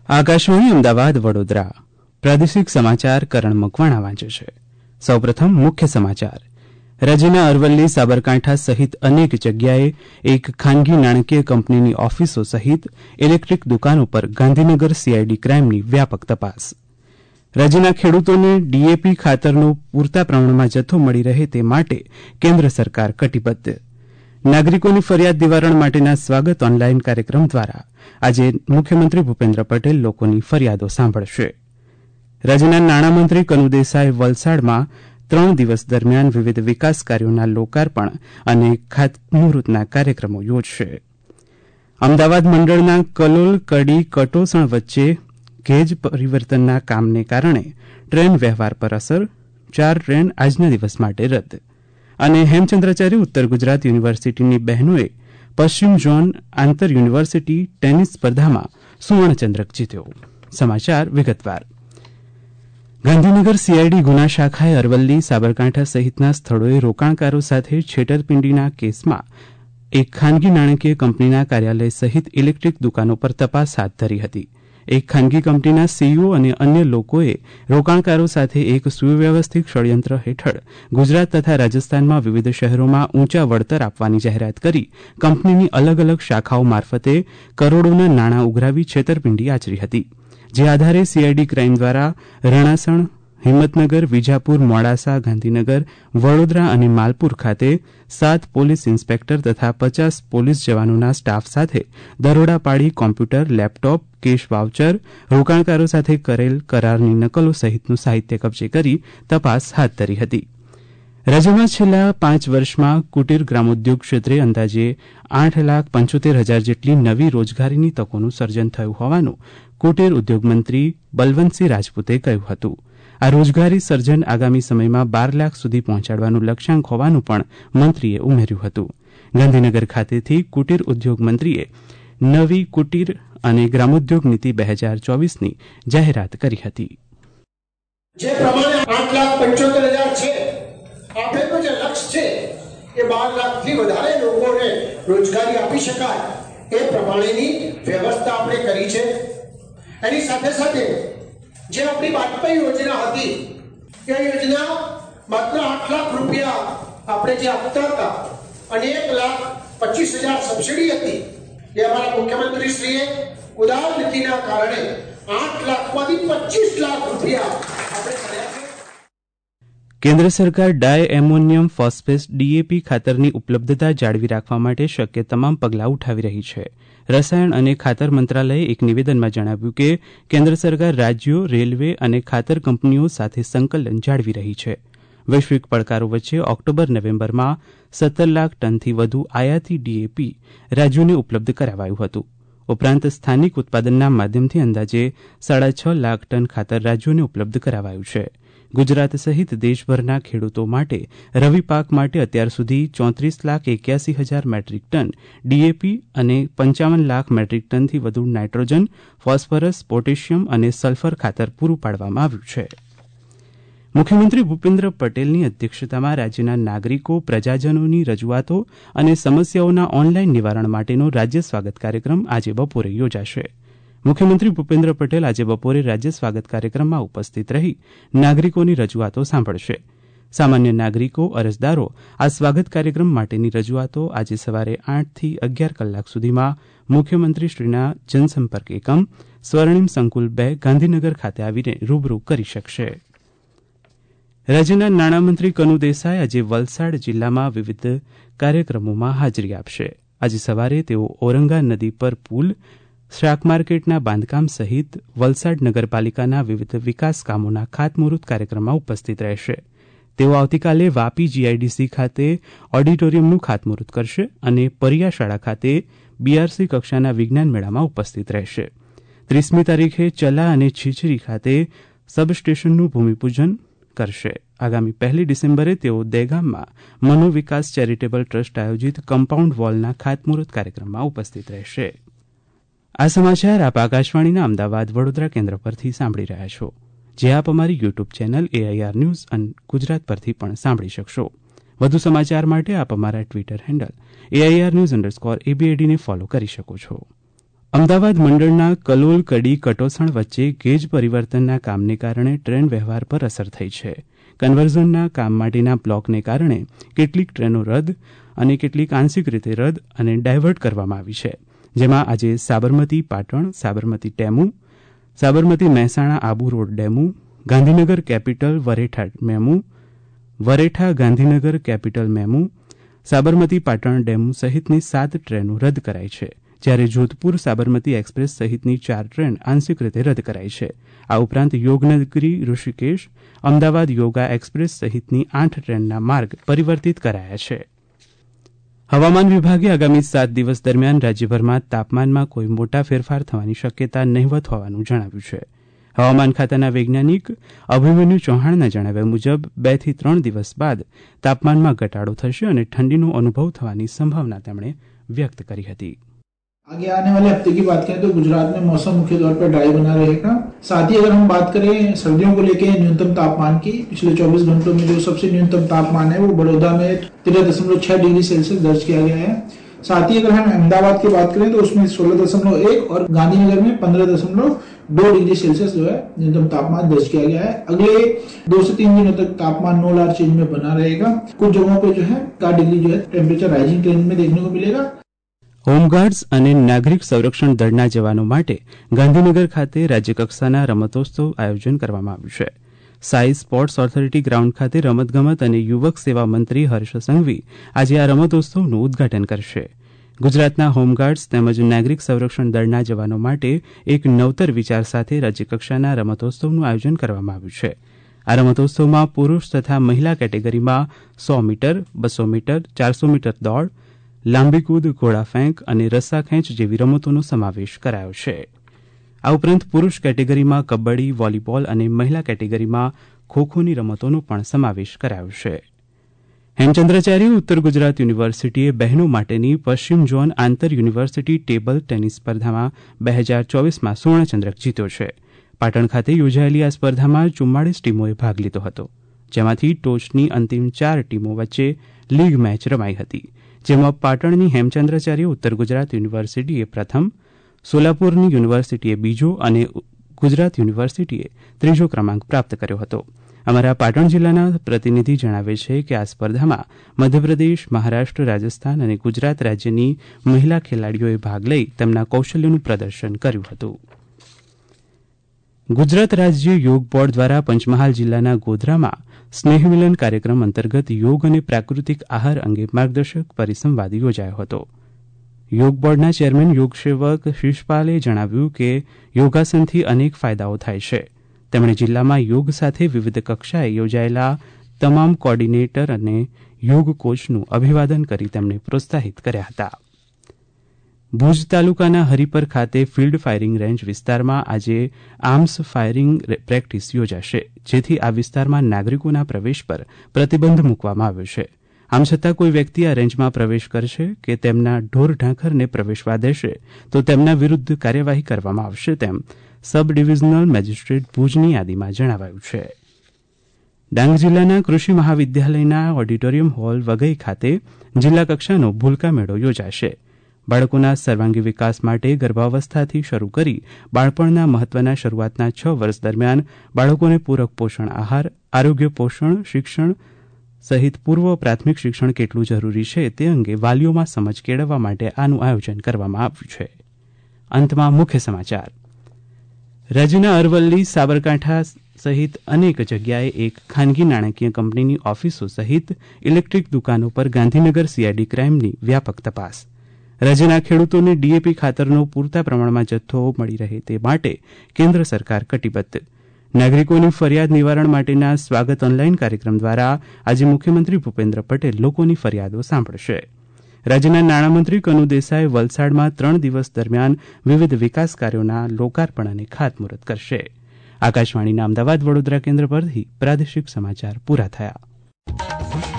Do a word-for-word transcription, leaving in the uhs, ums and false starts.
આકાશવાણી અમદાવાદ વડોદરા પ્રાદેશિક સમાચાર કરણ મકવાણા વાંચે છે. સૌપ્રથમ મુખ્ય સમાચાર. રાજ્યના અરવલ્લી, સાબરકાંઠા સહિત અનેક જગ્યાએ એક ખાનગી નાણાકીય કંપનીની ઓફિસો સહિત ઇલેક્ટ્રિક દુકાનો પર ગાંધીનગર સીઆઈડી ક્રાઇમની વ્યાપક તપાસ. રાજ્યના ખેડૂતોને ડીએપી ખાતરનો પૂરતા પ્રમાણમાં જથ્થો મળી રહે તે માટે કેન્દ્ર સરકાર કટિબદ્ધ. નાગરિકોની ફરિયાદ નિવારણ માટેના સ્વાગત ઓનલાઈન કાર્યક્રમ દ્વારા આજે મુખ્યમંત્રી ભૂપેન્દ્ર પટેલ લોકોની ફરિયાદો સાંભળશે. રાજ્યના નાણામંત્રી કનુ દેસાઈ વલસાડમાં ત્રણ દિવસ દરમિયાન વિવિધ વિકાસ કાર્યોના લોકાર્પણ અને ખાતમુહૂર્તના કાર્યક્રમો યોજશે. અમદાવાદ મંડળના કલોલ કડી કટોસણ વચ્ચે ગેજ પરિવર્તનના કામને કારણે ટ્રેન વ્યવહાર પર અસર. ચાર ટ્રેન આજના દિવસ માટે રદ. અને હેમચંદ્રાચાર્ય ઉત્તર ગુજરાત યુનિવર્સિટીની બહેનોએ પશ્ચિમ ઝોન આંતર યુનિવર્સિટી ટેનિસ સ્પર્ધામાં સુવર્ણચંદ્રક જીત્યો. સમાચાર વિગતવાર. ગાંધીનગર સીઆઈડી ગુના શાખાએ અરવલ્લી, સાબરકાંઠા સહિતના સ્થળોએ રોકાણકારો સાથે છેતરપિંડીના કેસમાં એક ખાનગી નાણાકીય કંપનીના કાર્યાલય સહિત ઇલેક્ટ્રિક દુકાનો પર તપાસ હાથ ધરી હતી. એક ખાનગી કંપનીના સીઈઓ અને અન્ય લોકોએ રોકાણકારો સાથે એક સુવ્યવસ્થિત ષડયંત્ર હેઠળ ગુજરાત તથા રાજસ્થાનમાં વિવિધ શહેરોમાં ઊંચા વળતર આપવાની જાહેરાત કરી કંપનીની અલગ અલગ શાખાઓ મારફતે કરોડોના નાણાં ઉઘરાવી છેતરપિંડી આચરી હતી. જે આધારે સીઆઈડી ક્રાઇમ દ્વારા રણાસણ, હિંમતનગર, વિજાપુર, મોડાસા, ગાંધીનગર, વડોદરા અને માલપુર ખાતે સાત પોલીસ ઇન્સ્પેક્ટર તથા પચાસ પોલીસ જવાનોના સ્ટાફ સાથે દરોડા પાડી કોમ્પ્યુટર, લેપટોપ, કેશ વાઉચર, રોકાણકારો સાથે કરેલ કરારની નકલો સહિતનું સાહિત્ય કબજે કરી તપાસ હાથ ધરી હતી. રાજ્યમાં છેલ્લા પાંચ વર્ષમાં કુટીર ગ્રામોદ્યોગ ક્ષેત્રે અંદાજે આઠ લાખ પંચોતેર હજાર જેટલી નવી રોજગારીની તકોનું સર્જન થયું હોવાનું કુટીર ઉદ્યોગ મંત્રી બલવંતસિંહ રાજપૂતે કહ્યું હતું. આ રોજગારી સર્જન આગામી સમયમાં બાર લાખ સુધી પહોંચાડવાનું લક્ષ્યાંક હોવાનું પણ મંત્રીએ ઉમેર્યું હતું. ગાંધીનગર ખાતેથી કુટીર ઉદ્યોગ મંત્રીએ નવી કુટીર અને ગ્રામોદ્યોગ નીતિ બે હજાર ચોવીસની જાહેરાત કરી હતી. જે પ્રમાણે આઠ લાખ પંચોતેર હજાર છે, આપણું જે લક્ષ્ય છે એ બાર લાખ થી વધારે લોકોને રોજગારી આપી શકાય એ પ્રમાણેની વ્યવસ્થા આપણે કરી છે. એની સાથે સાથે જે આપણી વાજપેયી યોજના હતી એ યોજના માત્ર આઠ લાખ રૂપિયા આપણે જે આપતા હતા અને એક લાખ પચીસ હજાર સબસિડી હતી એ અમારા મુખ્યમંત્રી શ્રીએ ઉદાર નીતિના કારણે આઠ લાખમાંથી પચીસ લાખ રૂપિયા આપણે કર્યા છે. કેન્દ્ર સરકાર ડાય એમોનિયમ ફોસ્ફેટ ડીએપી ખાતરની ઉપલબ્ધતા જાળવી રાખવા માટે શક્ય તમામ પગલાં ઉઠાવી રહી છે. રસાયણ અને ખાતર મંત્રાલયે એક નિવેદનમાં જણાવ્યું કે કેન્દ્ર સરકાર રાજ્યો, રેલવે અને ખાતર કંપનીઓ સાથે સંકલન જાળવી રહી છે. વૈશ્વિક પડકારો વચ્ચે ઓક્ટોબર નવેમ્બરમાં સત્તર લાખ ટનથી વધુ આયાતી ડીએપી રાજ્યોને ઉપલબ્ધ કરાવાયું હતું. ઉપરાંત સ્થાનિક ઉત્પાદનના માધ્યમથી અંદાજે સાડા છ લાખ ટન ખાતર રાજ્યોને ઉપલબ્ધ કરાવાયું છે. ગુજરાત સહિત દેશભરના ખેડૂતો માટે રવિ પાક માટે અત્યાર સુધી ચોત્રીસ લાખ એક્યાસી હજાર મેટ્રિક ટન ડીએપી અને પંચાવન લાખ મેટ્રિક ટનથી વધુ નાઇટ્રોજન, ફોસ્ફરસ, પોટેશિયમ અને સલ્ફર ખાતર પૂરું પાડવામાં આવ્યું છે. મુખ્યમંત્રી ભૂપેન્દ્ર પટેલની અધ્યક્ષતામાં રાજ્યના નાગરિકો, પ્રજાજનોની રજૂઆતો અને સમસ્યાઓના ઓનલાઈન નિવારણ માટેનો રાજ્ય સ્વાગત કાર્યક્રમ આજે બપોરે યોજાશે. મુખ્યમંત્રી ભૂપેન્દ્ર પટેલ આજે બપોરે રાજ્ય સ્વાગત કાર્યક્રમમાં ઉપસ્થિત રહી નાગરિકોની રજૂઆતો સાંભળશે. સામાન્ય નાગરિકો, અરજદારો આ સ્વાગત કાર્યક્રમ માટેની રજૂઆતો આજે સવારે આઠથી અગિયાર કલાક સુધીમાં મુખ્યમંત્રીશ્રીના જનસંપર્ક એકમ સ્વર્ણિમ સંકુલ બે ગાંધીનગર ખાતે આવીને રૂબરૂ કરી શકશે. રાજ્યના નાણામંત્રી કનુ દેસાઈ આજે વલસાડ જિલ્લામાં વિવિધ કાર્યક્રમોમાં હાજરી આપશે. આજે સવારે તેઓ ઔરંગા નદી પર પુલ, શાક માર્કેટના બાંધકામ સહિત વલસાડ નગરપાલિકાના વિવિધ વિકાસ કામોના ખાતમુહૂર્ત કાર્યક્રમમાં ઉપસ્થિત રહેશે. તેઓ આવતીકાલે વાપી જીઆઈડીસી ખાતે ઓડિટોરિયમનું ખાતમુહૂર્ત કરશે અને પરિયા શાળા ખાતે બીઆરસી કક્ષાના વિજ્ઞાન મેળામાં ઉપસ્થિત રહેશે. ત્રીસમી તારીખે ચલા અને છીછરી ખાતે સબસ્ટેશનનું ભૂમિપૂજન કરશે. આગામી પહેલી ડિસેમ્બરે તેઓ દહેગામમાં મનોવિકાસ ચેરિટેબલ ટ્રસ્ટ આયોજિત કમ્પાઉન્ડ વોલના ખાતમુહૂર્ત કાર્યક્રમમાં ઉપસ્થિત રહેશે. આ સમાચાર આપ આકાશવાણીના અમદાવાદ વડોદરા કેન્દ્ર પરથી સાંભળી રહ્યા છો, જે આપ અમારી યુટ્યુબ ચેનલ એઆઈઆર ન્યૂઝ અને ગુજરાત પરથી પણ સાંભળી શકશો. વધુ સમાચાર માટે આપ અમારા Twitter handle AIR news underscore એબીએડીને ફોલો કરી શકો છો. અમદાવાદ મંડળના કલોલ કડી કટોસણ વચ્ચે ગેજ પરિવર્તનના કામને કારણે ટ્રેન વ્યવહાર પર અસર થઈ છે. કન્વર્ઝનના કામ માટેના બ્લોકને કારણે કેટલીક ટ્રેનો રદ અને કેટલીક આંશિક રીતે રદ અને ડાયવર્ટ કરવામાં આવી છે. જેમાં આજે સાબરમતી પાટણ, સાબરમતી ટેમુ, Sabarmati Mehsana Abu road DEMU, Gandhinagar capital Varetha MEMU, Varetha Gandhinagar capital MEMU, Sabarmati Patan DEMU સહિતની સાત ટ્રેનો રદ કરાઈ છે. જ્યારે જોધપુર સાબરમતી એક્સપ્રેસ સહિતની ચાર ટ્રેન આંશિક રીતે રદ કરાઈ છે. આ ઉપરાંત યોગનગરી ઋષિકેશ, અમદાવાદ યોગા એક્સપ્રેસ સહિતની આઠ ટ્રેનના માર્ગ પરિવર્તિત કરાયા છે. હવામાન વિભાગે આગામી સાત દિવસ દરમિયાન રાજ્યભરમાં તાપમાનમાં કોઈ મોટા ફેરફાર થવાની શક્યતા નહિવત હોવાનું જણાવ્યું છે. હવામાન ખાતાના વૈજ્ઞાનિક અભિમન્યુ ચૌહાણના જણાવ્યા મુજબ બે થી ત્રણ દિવસ બાદ તાપમાનમાં ઘટાડો થશે અને ઠંડીનો અનુભવ થવાની સંભાવના તેમણે વ્યક્ત કરી હતી. आगे आने वाले हफ्ते की बात करें तो गुजरात में मौसम मुख्य तौर पर ड्राई बना रहेगा. साथ ही अगर हम बात करें सर्दियों को लेकर न्यूनतम तापमान की, पिछले चौबीस घंटों में जो सबसे न्यूनतम तापमान है वो बड़ौदा में तेरह दशमलव छह डिग्री सेल्सियस दर्ज किया गया है. साथ ही अगर हम अहमदाबाद की बात करें तो उसमें सोलह दशमलव एक और गांधीनगर में पंद्रह दशमलव दो डिग्री सेल्सियस जो है न्यूनतम तापमान दर्ज किया गया है. अगले दो से तीन दिनों तक तापमान नो लार्ज चेंज में बना रहेगा. कुछ जगहों पे जो है चार डिग्री जो है टेम्परेचर राइजिंग ट्रेंड में देखने को मिलेगा. હોમગાર્ડ્સ અને નાગરિક સંરક્ષણ દળના જવાનો માટે ગાંધીનગર ખાતે રાજ્યકક્ષાના રમતોત્સવ આયોજન કરવામાં આવ્યું છે. સાઈ સ્પોર્ટ્સ ઓથોરિટી ગ્રાઉન્ડ ખાતે રમતગમત અને યુવક સેવા મંત્રી હર્ષ સંઘવી આજે આ રમતોત્સવનું ઉદઘાટન કરશે. ગુજરાતના હોમગાર્ડ્સ તેમજ નાગરિક સંરક્ષણ દળના જવાનો માટે એક નવતર વિચાર સાથે રાજ્યકક્ષાના રમતોત્સવનું આયોજન કરવામાં આવ્યું છે. આ રમતોત્સવમાં પુરૂષ તથા મહિલા કેટેગરીમાં સો મીટર, બસો મીટર, ચારસો મીટર દોડ, લાંબી કૂદ, ઘોડા ફેંક અને રસ્સા ખેંચ જેવી રમતોનો સમાવેશ કરાયો છે. આ ઉપરાંત પુરૂષ કેટેગરીમાં કબડ્ડી, વોલીબોલ અને મહિલા કેટેગરીમાં ખોખોની રમતોનો પણ સમાવેશ કરાયો છે. હેમચંદ્રાચાર્ય ઉત્તર ગુજરાત યુનિવર્સિટીએ બહેનો માટેની પશ્ચિમ ઝોન આંતર યુનિવર્સિટી ટેબલ ટેનિસ સ્પર્ધામાં બે હજાર ચોવીસમાં સુવર્ણચંદ્રક જીત્યો છે. પાટણ ખાતે યોજાયેલી આ સ્પર્ધામાં ચુમ્માળીસ ટીમોએ ભાગ લીધો હતો, જેમાંથી ટોચની અંતિમ ચાર ટીમો વચ્ચે લીગ મેચ રમાઈ હતી. જેમાં પાટણની હેમચંદ્રાચાર્ય ઉત્તર ગુજરાત યુનિવર્સિટીએ પ્રથમ, સોલાપુરની યુનિવર્સિટીએ બીજો અને ગુજરાત યુનિવર્સિટીએ ત્રીજો ક્રમાંક પ્રાપ્ત કર્યો હતો. અમારા પાટણ જિલ્લાના પ્રતિનિધિ જણાવે છે કે આ સ્પર્ધામાં મધ્યપ્રદેશ, મહારાષ્ટ્ર, રાજસ્થાન અને ગુજરાત રાજ્યની મહિલા ખેલાડીઓએ ભાગ લઈ તેમના કૌશલ્યનું પ્રદર્શન કર્યું હતું. ગુજરાત રાજ્ય યોગ બોર્ડ દ્વારા પંચમહાલ જિલ્લાના ગોધરામાં સ્નેહમિલન કાર્યક્રમ અંતર્ગત યોગ અને પ્રાકૃતિક આહાર અંગે માર્ગદર્શક પરિસંવાદ યોજાયો હતો. યોગ બોર્ડના ચેરમેન યોગસેવક શિષપાલે જણાવ્યું કે યોગાસનથી અનેક ફાયદાઓ થાય છે. તેમણે જિલ્લામાં યોગ સાથે વિવિધ કક્ષાએ યોજાયેલા તમામ કોર્ડિનેટર અને યોગ કોચનું અભિવાદન કરી તેમને પ્રોત્સાહિત કર્યા હતા. ભુજ તાલુકાના હરિપર ખાતે ફિલ્ડ ફાયરિંગ રેન્જ વિસ્તારમાં આજે આર્મ્સ ફાયરિંગ પ્રેક્ટિસ યોજાશે, જેથી આ વિસ્તારમાં નાગરિકોના પ્રવેશ પર પ્રતિબંધ મૂકવામાં આવ્યો છે. આમ છતાં કોઈ વ્યક્તિ આ રેન્જમાં પ્રવેશ કરશે કે તેમના ઢોર ઢાંખરને પ્રવેશવા દેશે તો તેમના વિરુદ્ધ કાર્યવાહી કરવામાં આવશે, તેમ સબ ડિવિઝનલ મેજિસ્ટ્રેટ ભુજની યાદીમાં જણાવાયું છે. ડાંગ જિલ્લાના કૃષિ મહાવિદ્યાલયના ઓડિટોરિયમ હોલ વઘઈ ખાતે જિલ્લા કક્ષાનો ભૂલકા મેળો યોજાશે. બાળકોના સર્વાંગી વિકાસ માટે ગર્ભાવસ્થાથી શરૂ કરી બાળપણના મહત્વના શરૂઆતના છ વર્ષ દરમિયાન બાળકોને પૂરક પોષણ આહાર, આરોગ્ય પોષણ શિક્ષણ સહિત પૂર્વ પ્રાથમિક શિક્ષણ કેટલું જરૂરી છે તે અંગે વાલીઓમાં સમજ કેળવવા માટે આનું આયોજન કરવામાં આવ્યું છે. અંતમાં મુખ્ય સમાચાર. રાજ્યના અરવલ્લી, સાબરકાંઠા સહિત અનેક જગ્યાએ એક ખાનગી નાણાકીય કંપનીની ઓફિસો સહિત ઇલેક્ટ્રિક દુકાનો પર ગાંધીનગર સીઆઈડી ક્રાઇમની વ્યાપક તપાસ. રાજ્યના ખેડૂતોને ડીએપી ખાતરનો પૂરતા પ્રમાણમાં જથ્થો મળી રહે તે માટે કેન્દ્ર સરકાર કટિબદ્ધ. નાગરિકોની ફરિયાદ નિવારણ માટેના સ્વાગત ઓનલાઈન કાર્યક્રમ દ્વારા આજે મુખ્યમંત્રી ભૂપેન્દ્ર પટેલ લોકોની ફરિયાદો સાંભળશે. રાજ્યના નાણામંત્રી કનુ દેસાઈ વલસાડમાં ત્રણ દિવસ દરમિયાન વિવિધ વિકાસ કાર્યોના લોકાર્પણ અને ખાતમુહૂર્ત કરશે. આકાશવાણીના અમદાવાદ વડોદરા કેન્દ્ર પરથી પ્રાદેશિક સમાચાર પૂરા થયા.